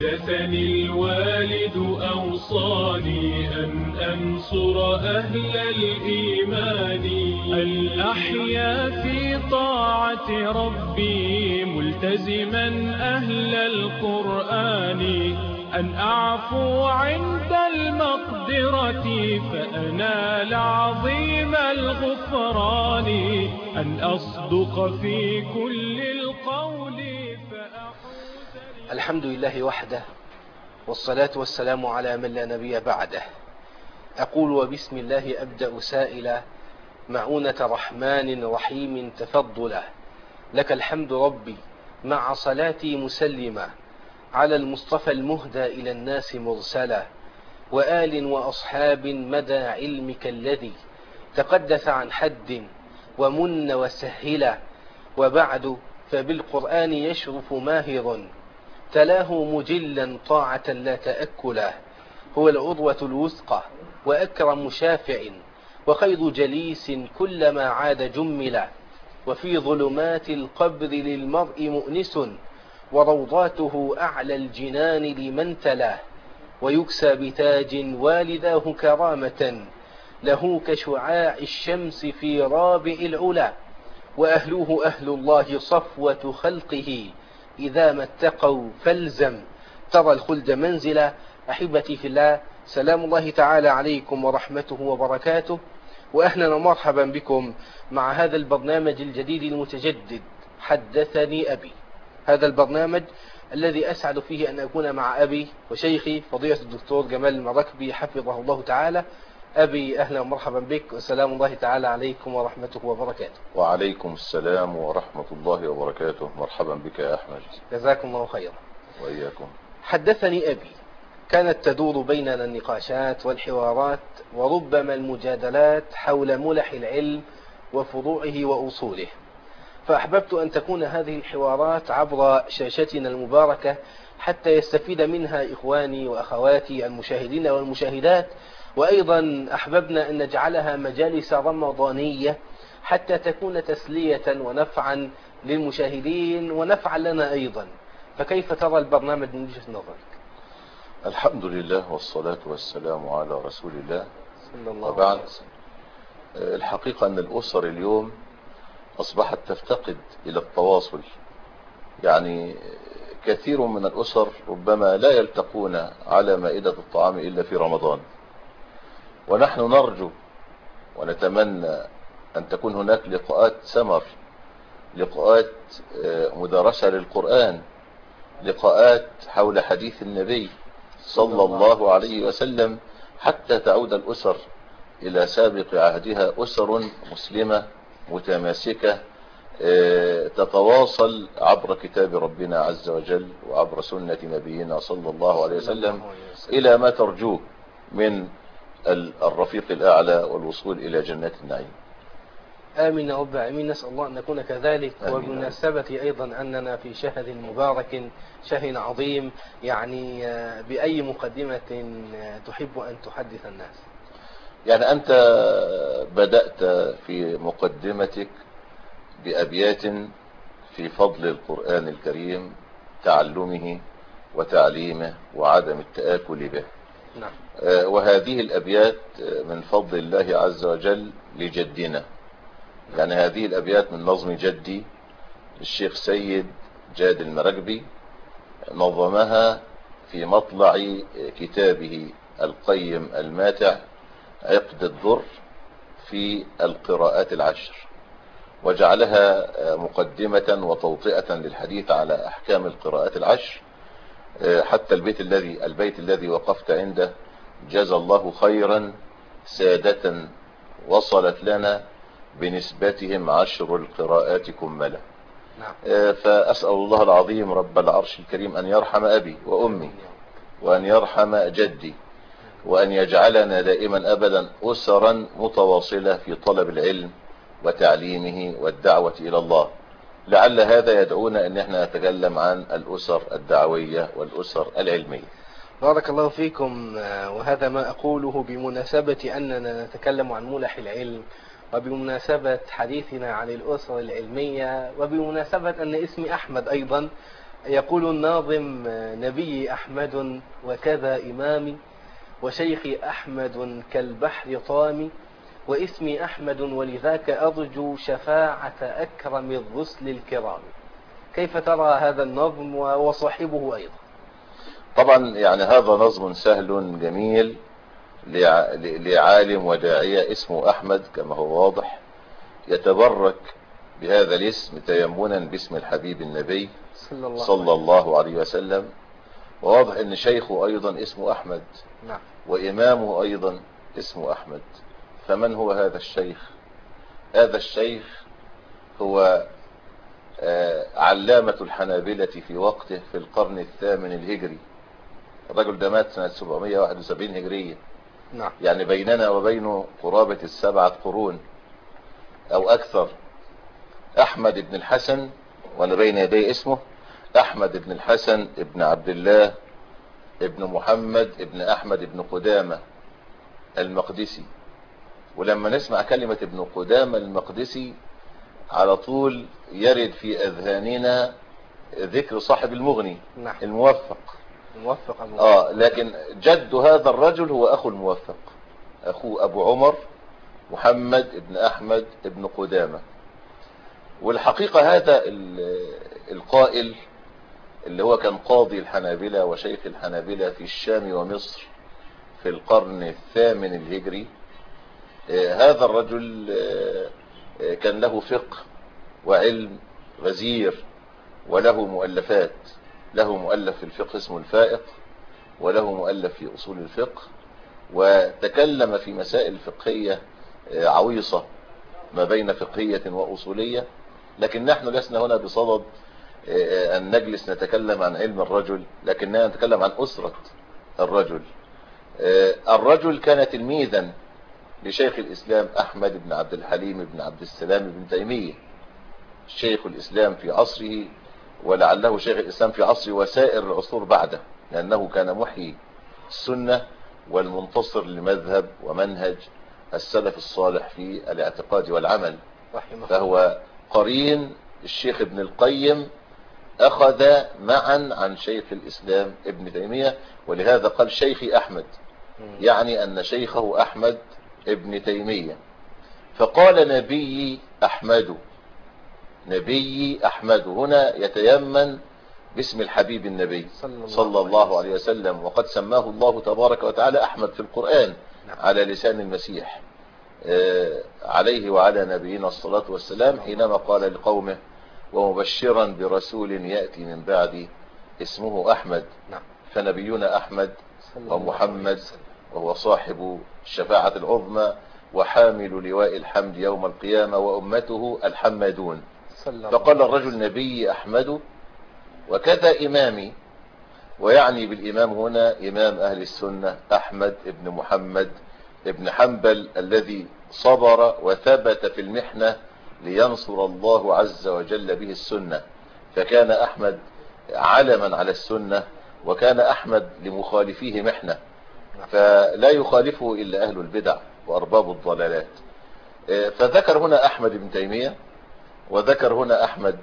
حدثني الوالد أوصاني أن أنصر أهل الإيمان، أن أحيا في طاعة ربي ملتزما أهل القرآن، أن أعفو عند المقدرة فأنال عظيم الغفران، أن أصدق في كل القول الحمد لله وحده، والصلاة والسلام على من لا نبي بعده. أقول وبسم الله أبدأ سائلا معونة رحمن رحيم تفضلا، لك الحمد ربي مع صلاتي مسلما على المصطفى المهدى إلى الناس مرسلا، وآل وأصحاب مدى علمك الذي تقدس عن حد ومن وسهلا. وبعد، فبالقرآن يشرف ماهر تلاه مجلا طاعة لا تأكلا، هو العروة الوثقى وأكرم شافع وخير جليس كلما عاد جملا، وفي ظلمات القبر للمرء مؤنس وروضاته أعلى الجنان لمن تلاه، ويكسى بتاج والداه كرامة له كشعاع الشمس في رابع العلا، وأهلوه أهل الله صفوة خلقه إذا ما اتقوا فالزم ترى الخلد منزلا. أحبتي في الله، سلام الله تعالى عليكم ورحمته وبركاته، وأهلا ومرحبا بكم مع هذا البرنامج الجديد المتجدد حدثني أبي. هذا البرنامج الذي أسعد فيه أن أكون مع أبي وشيخي فضيلة الدكتور جمال المراكبي حفظه الله تعالى. أبي أهلا ومرحبا بك، وسلام الله تعالى عليكم ورحمته وبركاته. وعليكم السلام ورحمة الله وبركاته. مرحبا بك يا أحمد. جزاكم الله خيرا. وإياكم. حدثني أبي كانت تدور بيننا النقاشات والحوارات وربما المجادلات حول ملح العلم وفروعه وأصوله، فأحببت أن تكون هذه الحوارات عبر شاشتنا المباركة حتى يستفيد منها إخواني وأخواتي المشاهدين والمشاهدات، وأيضا أحببنا أن نجعلها مجالس رمضانية حتى تكون تسلية ونفعا للمشاهدين ونفعا لنا أيضا. فكيف ترى البرنامج من وجهة نظرك؟ الحمد لله والصلاة والسلام على رسول الله صلى الله وبعد. عليه وسلم. الحقيقة أن الأسر اليوم أصبحت تفتقد إلى التواصل، يعني كثير من الأسر ربما لا يلتقون على مائدة الطعام إلا في رمضان، ونحن نرجو ونتمنى أن تكون هناك لقاءات سمر، لقاءات مدرسة للقرآن، لقاءات حول حديث النبي صلى الله عليه وسلم، حتى تعود الأسر إلى سابق عهدها، أسر مسلمة متماسكة تتواصل عبر كتاب ربنا عز وجل وعبر سنة نبينا صلى الله عليه وسلم إلى ما ترجوه من الرفيق الأعلى والوصول إلى جنات النعيم. آمين يا رب العالمين، نسأل الله أن نكون كذلك. وبمناسبة أيضا أننا في شهر مبارك، شهر عظيم، يعني بأي مقدمة تحب أن تحدث الناس؟ يعني أنت بدأت في مقدمتك بأبيات في فضل القرآن الكريم، تعلمه وتعليمه وعدم التآكل به. نعم. وهذه الأبيات من فضل الله عز وجل لجدنا، يعني هذه الأبيات من نظم جدي الشيخ سيد جاد المراكبي، نظمها في مطلع كتابه القيم الماتع عقد الدر في القراءات العشر، وجعلها مقدمة وتوطئة للحديث على أحكام القراءات العشر، حتى البيت الذي وقفت عنده: جزى الله خيرا سادة وصلت لنا بنسبتهم عشر القراءات كملا. فأسأل الله العظيم رب العرش الكريم أن يرحم أبي وأمي، وأن يرحم جدي، وأن يجعلنا دائما أبدا أسرا متواصلة في طلب العلم وتعليمه والدعوة إلى الله. لعل هذا يدعونا أن احنا نتكلم عن الأسر الدعوية والأسر العلمية. بارك الله فيكم. وهذا ما أقوله بمناسبة أننا نتكلم عن ملح العلم، وبمناسبة حديثنا عن الأسر العلمية، وبمناسبة أن اسمي أحمد أيضا، يقول الناظم: نبي أحمد وكذا إمامي، وشيخي أحمد كالبحر طامي، واسمي أحمد ولذاك أرجو شفاعة أكرم الرسل الكرام. كيف ترى هذا النظم وصاحبه أيضا؟ طبعا يعني هذا نظم سهل جميل لعالم وداعية اسمه أحمد كما هو واضح، يتبرك بهذا الاسم تيمنا باسم الحبيب النبي صلى الله عليه وسلم. وواضح ان شيخه ايضا اسمه أحمد، نعم، وإمامه أيضا اسمه أحمد. فمن هو هذا الشيخ؟ هذا الشيخ هو علامة الحنابلة في وقته في القرن الثامن الهجري. الرجل ده مات سنة 771 هجرية، نعم، يعني بيننا وبينه قرابة ال7 قرون أو أكثر. أحمد بن الحسن، وأنا بين يدي اسمه أحمد بن الحسن ابن عبد الله ابن محمد ابن أحمد ابن قدامة المقدسي. ولما نسمع كلمة ابن قدامة المقدسي على طول يرد في أذهاننا ذكر صاحب المغني، نعم، الموفق. لكن جد هذا الرجل هو أخو الموفق، أخوه أبو عمر محمد ابن أحمد ابن قدامة. والحقيقة هذا القائل اللي هو كان قاضي الحنابلة وشيخ الحنابلة في الشام ومصر في القرن الثامن الهجري، هذا الرجل كان له فقه وعلم غزير وله مؤلفات. له مؤلف في الفقه اسمه الفائق، وله مؤلف في أصول الفقه، وتكلم في مسائل فقهية عويصة ما بين فقهية وأصولية. لكن نحن لسنا هنا بصدد أن نجلس نتكلم عن علم الرجل، لكننا نتكلم عن أسرة الرجل. الرجل كان تلميذا لشيخ الإسلام أحمد بن عبد الحليم بن عبد السلام بن تيمية، شيخ الإسلام في عصره، ولعله شيخ الإسلام في عصره وسائر العصور بعده، لأنه كان محيي السنة والمنتصر لمذهب ومنهج السلف الصالح في الاعتقاد والعمل. فهو قرين الشيخ ابن القيم، أخذ معا عن شيخ الإسلام ابن تيمية، ولهذا قال شيخي أحمد، يعني أن شيخه أحمد ابن تيمية. فقال نبي أحمد، نبي أحمد هنا يتيمن باسم الحبيب النبي صلى الله عليه وسلم، وقد سماه الله تبارك وتعالى أحمد في القرآن على لسان المسيح عليه وعلى نبينا الصلاة والسلام، حينما قال لقومه: ومبشرا برسول يأتي من بعدي اسمه أحمد. فنبينا أحمد ومحمد، وهو صاحب الشفاعة العظمى وحامل لواء الحمد يوم القيامة، وأمته الحمادون. فقال الرجل نبي أحمد وكذا إمامي، ويعني بالإمام هنا إمام أهل السنة أحمد ابن محمد ابن حنبل، الذي صبر وثبت في المحنة لينصر الله عز وجل به السنة. فكان أحمد علما على السنة، وكان أحمد لمخالفيه محنة، فلا يخالفه إلا أهل البدع وأرباب الضلالات. فذكر هنا أحمد بن تيمية، وذكر هنا أحمد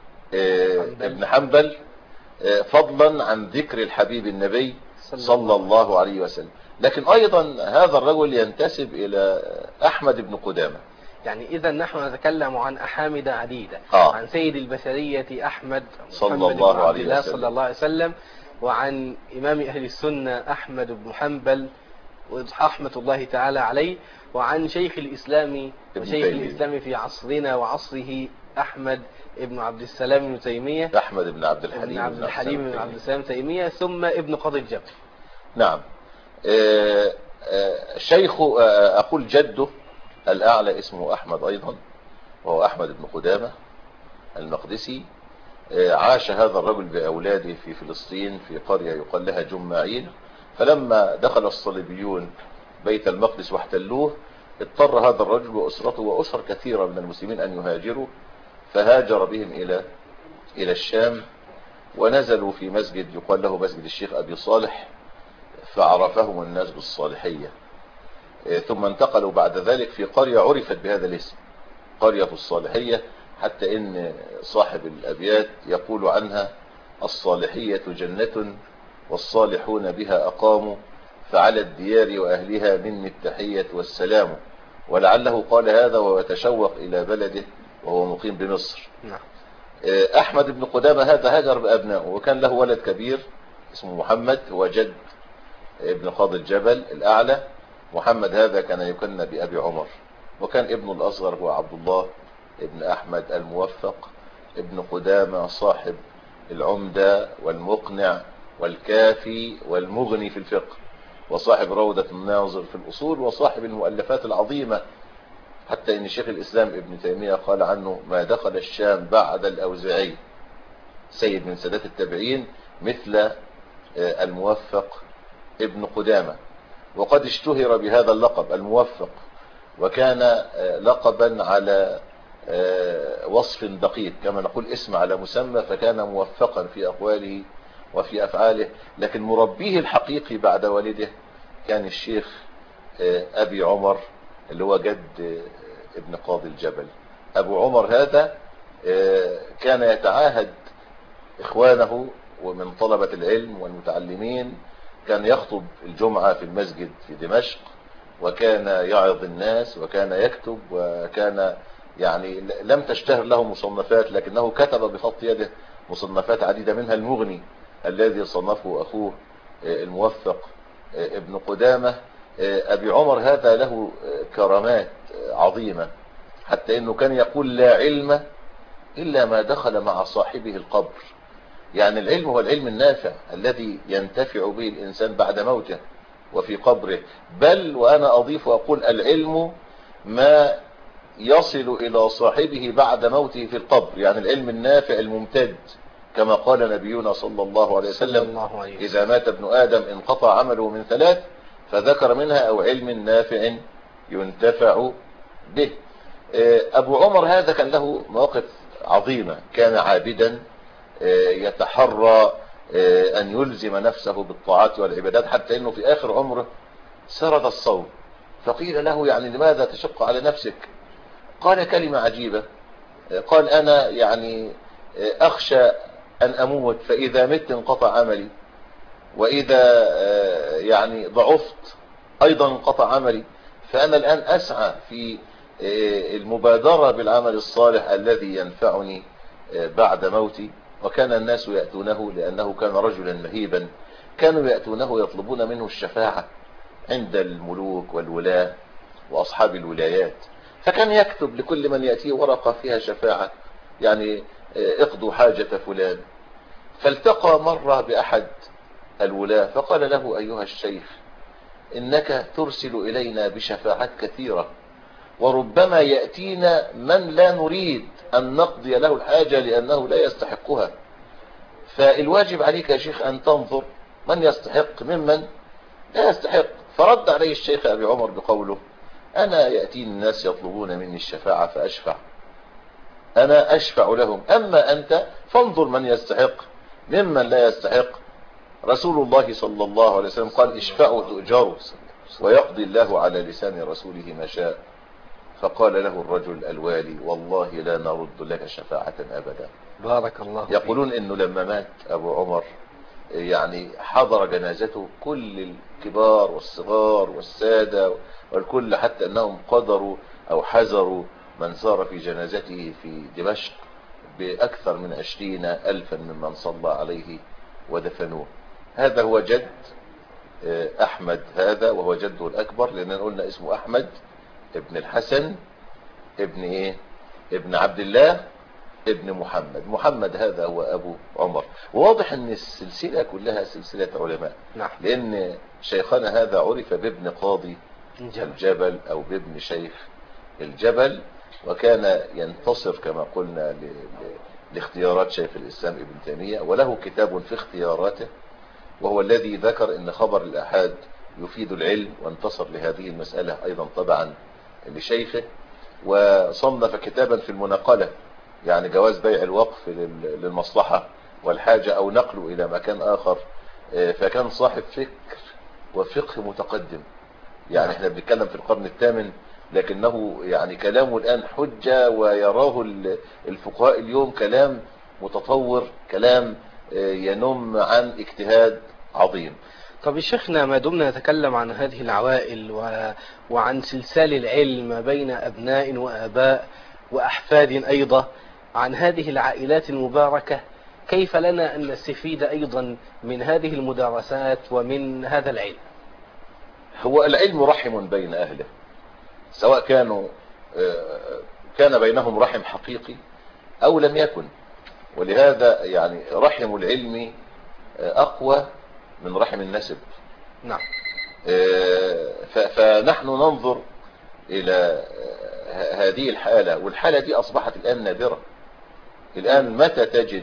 ابن حنبل، فضلا عن ذكر الحبيب النبي صلى الله عليه وسلم. لكن أيضا هذا الرجل ينتسب إلى أحمد بن قدامة. يعني إذا نحن نتكلم عن أحامد عديدة، عن سيد البشرية أحمد صلى الله عليه وسلم، وعن إمام أهل السنة أحمد بن حنبل رحمة الله تعالى عليه، وعن شيخ الإسلام وشيخ الإسلام في عصرنا وعصره أحمد ابن عبد السلام بن تيمية، أحمد بن عبد الحليم بن عبد السلام تيمية، ثم ابن قاضي الجبر. نعم. شيخ أقول جده الأعلى اسمه أحمد أيضا، وهو أحمد بن قدامة المقدسي. عاش هذا الرجل بأولاده في فلسطين في قرية يقال لها جماعين. فلما دخل الصليبيون بيت المقدس واحتلوه، اضطر هذا الرجل وأسرته وأسر كثيرة من المسلمين أن يهاجروا، فهاجر بهم إلى الشام، ونزلوا في مسجد يقال له مسجد الشيخ أبي صالح، فعرفهم الناس بالصالحية. ثم انتقلوا بعد ذلك في قرية عرفت بهذا الاسم، قرية الصالحية، حتى إن صاحب الأبيات يقول عنها الصالحية جنة والصالحون بها أقاموا، فعلى الديار وأهلها مني التحية والسلام. ولعله قال هذا وهو يتشوق إلى بلده وهو مقيم بمصر. أحمد بن قدامة هذا هاجر بأبنائه، وكان له ولد كبير اسمه محمد، هو جد ابن قاضي الجبل الأعلى. محمد هذا كان يكنى بأبي عمر، وكان ابنه الأصغر هو عبد الله ابن أحمد الموفق ابن قدامة، صاحب العمدة والمقنع والكافي والمغني في الفقه، وصاحب روضة الناظر في الأصول، وصاحب المؤلفات العظيمة، حتى إن شيخ الإسلام ابن تيمية قال عنه: ما دخل الشام بعد الأوزاعي سيد من سادات التابعين مثل الموفق ابن قدامة. وقد اشتهر بهذا اللقب الموفق، وكان لقبا على وصف دقيق، كما نقول اسم على مسمى، فكان موفقا في أقواله وفي أفعاله. لكن مربيه الحقيقي بعد والده كان الشيخ أبي عمر اللي هو جد ابن قاضي الجبل. أبو عمر هذا كان يتعاهد إخوانه ومن طلبة العلم والمتعلمين، كان يخطب الجمعة في المسجد في دمشق، وكان يعظ الناس، وكان يكتب، وكان يعني لم تشتهر له مصنفات، لكنه كتب بخط يده مصنفات عديدة، منها المغني الذي صنفه أخوه الموفق ابن قدامة. أبي عمر هذا له كرامات عظيمة، حتى أنه كان يقول: لا علم إلا ما دخل مع صاحبه القبر. يعني العلم هو العلم النافع الذي ينتفع به الإنسان بعد موته وفي قبره. بل وأنا أضيف وأقول: العلم ما يصل إلى صاحبه بعد موته في القبر، يعني العلم النافع الممتد، كما قال نبينا صلى الله عليه وسلم: إذا مات ابن آدم انقطع عمله من ثلاث، فذكر منها: أو علم نافع ينتفع به. أبو عمر هذا كان له مواقف عظيمة، كان عابدا يتحرى أن يلزم نفسه بالطاعات والعبادات، حتى أنه في آخر عمره سرد الصوم، فقيل له: يعني لماذا تشق على نفسك؟ قال كلمة عجيبة، قال: أنا يعني أخشى أن أموت، فإذا مت انقطع عملي، وإذا يعني ضعفت أيضا انقطع عملي، فأنا الآن أسعى في المبادرة بالعمل الصالح الذي ينفعني بعد موتي. وكان الناس يأتونه، لأنه كان رجلا مهيبا، كانوا يأتونه يطلبون منه الشفاعة عند الملوك والولاة وأصحاب الولايات، فكان يكتب لكل من يأتيه ورقة فيها شفاعة، يعني اقضوا حاجة فلان. فالتقى مرة بأحد الولاة فقال له: أيها الشيخ، إنك ترسل إلينا بشفاعات كثيرة، وربما يأتينا من لا نريد أن نقضي له الحاجة لأنه لا يستحقها، فالواجب عليك يا شيخ أن تنظر من يستحق ممن لا يستحق. فرد عليه الشيخ أبي عمر بقوله: أنا يأتيني الناس يطلبون مني الشفاعة فأشفع، أنا أشفع لهم، أما أنت فانظر من يستحق ممن لا يستحق. رسول الله صلى الله عليه وسلم قال: اشفعوا تؤجروا، ويقضي الله على لسان رسوله ما شاء. فقال له الرجل الوالي: والله لا نرد لك شفاعة أبدا. بارك الله فيك. يقولون إنه لما مات أبو عمر يعني حضر جنازته كل الكبار والصغار والسادة والكل، حتى أنهم قدروا أو حذروا من سار في جنازته في دمشق بأكثر من 20,000 ممن صلى عليه ودفنوه. هذا هو جد أحمد هذا، وهو جده الأكبر، لأننا قلنا اسمه أحمد ابن الحسن ابن إيه؟ ابن عبد الله ابن محمد. محمد هذا هو أبو عمر. وواضح أن السلسلة كلها سلسلة علماء. نعم. لأن شيخنا هذا عرف بابن قاضي الجبل أو بابن شيخ الجبل، وكان ينتصر كما قلنا لاختيارات شيخ الإسلام ابن تيمية، وله كتاب في اختياراته، وهو الذي ذكر أن خبر الآحاد يفيد العلم، وانتصر لهذه المسألة أيضا طبعا لشيخه. وصنف كتابا في المناقلة، يعني جواز بيع الوقف للمصلحة والحاجة أو نقله إلى مكان آخر. فكان صاحب فكر وفقه متقدم، يعني احنا بنتكلم في القرن الثامن، لكنه يعني كلامه الآن حجة، ويراه الفقهاء اليوم كلام متطور، كلام ينم عن اجتهاد عظيم. طب يا شيخنا، ما دمنا نتكلم عن هذه العوائل وعن سلسال العلم بين أبناء وآباء وأحفاد أيضا، عن هذه العائلات المباركة، كيف لنا أن نستفيد أيضا من هذه المدارسات ومن هذا العلم؟ هو العلم رحم بين أهله، سواء كان بينهم رحم حقيقي أو لم يكن، ولهذا يعني رحم العلم أقوى من رحم النسب. نعم. فنحن ننظر إلى هذه الحالة، والحالة دي أصبحت الآن نادرة. الآن متى تجد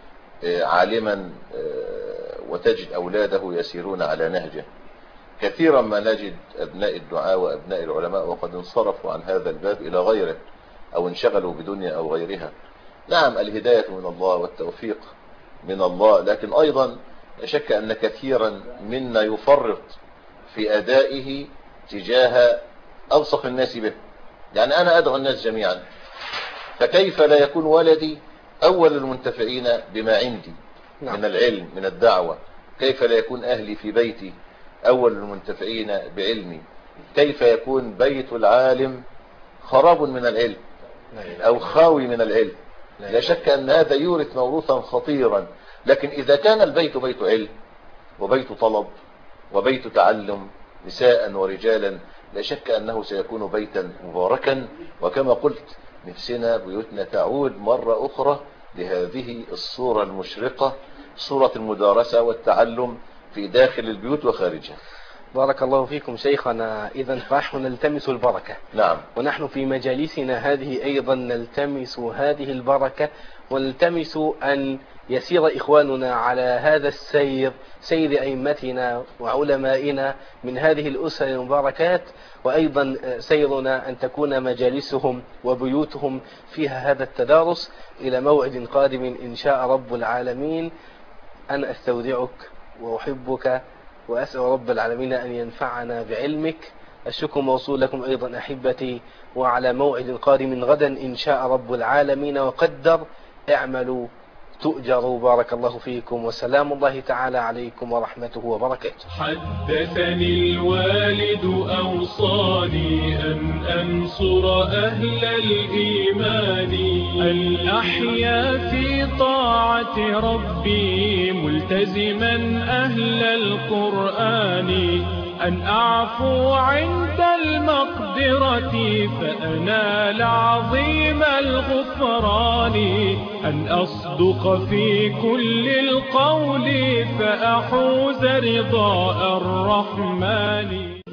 عالما وتجد أولاده يسيرون على نهجه؟ كثيرا ما نجد أبناء الدعاء وأبناء العلماء وقد انصرفوا عن هذا الباب إلى غيره، أو انشغلوا بدنيا أو غيرها. نعم، الهداية من الله والتوفيق من الله، لكن أيضا لا شك أن كثيرا منا يفرط في أدائه تجاه ألصق الناس به. يعني أنا أدعو الناس جميعا، فكيف لا يكون ولدي أول المنتفعين بما عندي من العلم من الدعوة؟ كيف لا يكون أهلي في بيتي أول المنتفعين بعلمي؟ كيف يكون بيت العالم خراب من العلم أو خاوي من العلم؟ لا شك أن هذا يورث موروثا خطيرا. لكن إذا كان البيت بيت علم وبيت طلب وبيت تعلم نساء ورجالا، لا شك أنه سيكون بيتا مباركا. وكما قلت، نفسنا بيوتنا تعود مرة أخرى لهذه الصورة المشرقة، صورة المدارسة والتعلم في داخل البيوت وخارجها. بارك الله فيكم شيخنا. إذا فنحن نلتمس البركة. نعم. ونحن في مجالسنا هذه أيضا نلتمس هذه البركة، ونلتمس أن يسير إخواننا على هذا السير، سير أئمتنا وعلمائنا من هذه الأسر المباركات، وأيضا سيرنا أن تكون مجالسهم وبيوتهم فيها هذا التدارس. إلى موعد قادم إن شاء رب العالمين. أنا أستودعك وأحبك، وأسأل رب العالمين أن ينفعنا بعلمك. الشكر موصول لكم أيضا أحبتي، وعلى موعد قادم غدا إن شاء رب العالمين وقدر. اعملوا تؤجروا. بارك الله فيكم، وسلام الله تعالى عليكم ورحمته وبركاته. حدثني الوالد أوصاني أن أنصر أهل الإيمان، الأحيا في طاعة ربي ملتزما أهل القرآن، أن أعفو عند المقدرة فأنال عظيم الغفران، أن أصدق في كل القول فأحوز رضاء الرحمن.